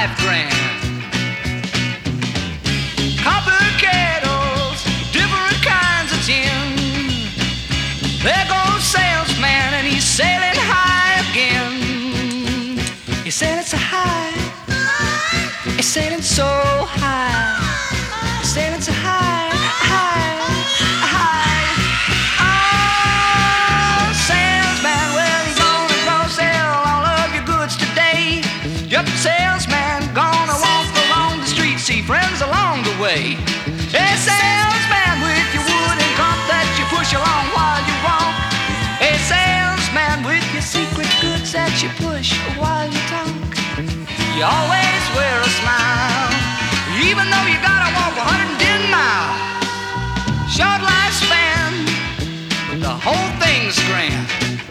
life grand. Copper kettles, different kinds of tin. There goes salesman and he's sailing high again. He's sailing so high, he's sailing so high, he's sailing so high, high, high. Oh, salesman, well, you're gonna go sell all of your goods today. Yep, salesman, gonna walk along the street, see friends along the way. Hey, salesman, with your wooden cart that you push along while you walk. Hey, salesman, with your secret goods that you push while you talk. You always wear a smile, even though you gotta walk 110 miles. Short lifespan, but the whole thing's grand.